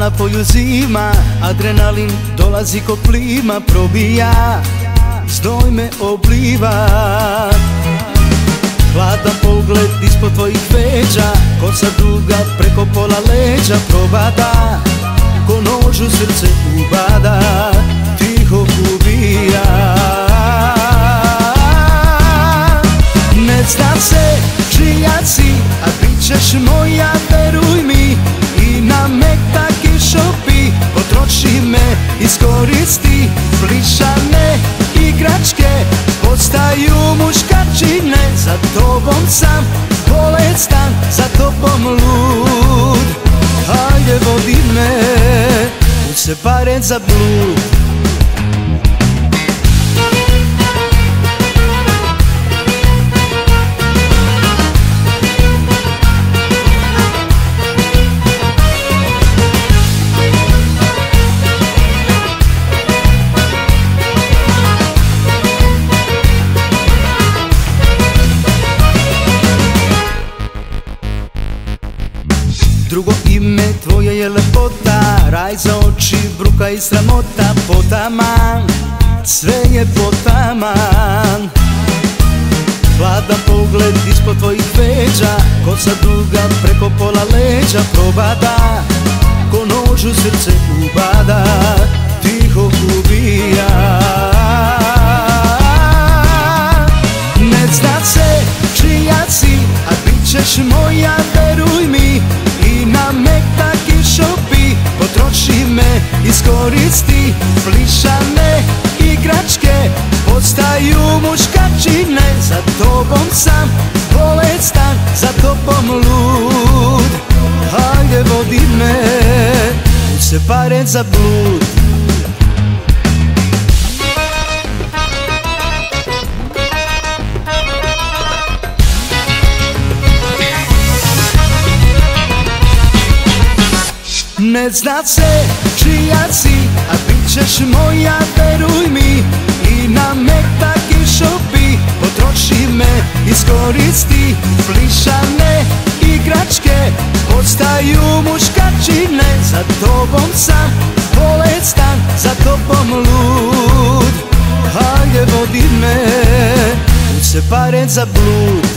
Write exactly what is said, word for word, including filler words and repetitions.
na polju zima, adrenalin dolazi ko plima, probija, znoj me obliva. Hladan pogled ispod tvojih veđa, kosa duga preko pola leđa, probada, ko nož u srce ubada, tiho ubija. Ne znam se čija si, a bit ćeš moja, veruj mi. I na mekta kišopi, potroši me, iskoristi. Plišane igračke postaju muškarčine. Za tobom sam bolestan, za tobom lud. Hajde vodi me, u se pare za blud. Drugo ime tvoje je lepota, raj za oči, bruka i sramota. Potaman, sve je potaman. Hladan pogled ispod tvojih veđa, kosa duga preko pola leđa, probada, ko nož u srce ubada, tiho ubija. Ne zna se čija si, a bit ćeš moja, veruj mi. I na mekta kišopi, potroši me, iskoristi. Plišane igračke postaju muškarčine. Za tobom sam bolestan, za tobom lud. Hajde vodi me, u se pare za blud. Ne zna se čija si, a bit ćeš moja, veruj mi. I na mekta kišopi, potroši me, iskoristi. Plišane igračke postaju muškarčine. Za tobom sam bolestan, za tobom lud. Hajde vodi me, u se pare za blud.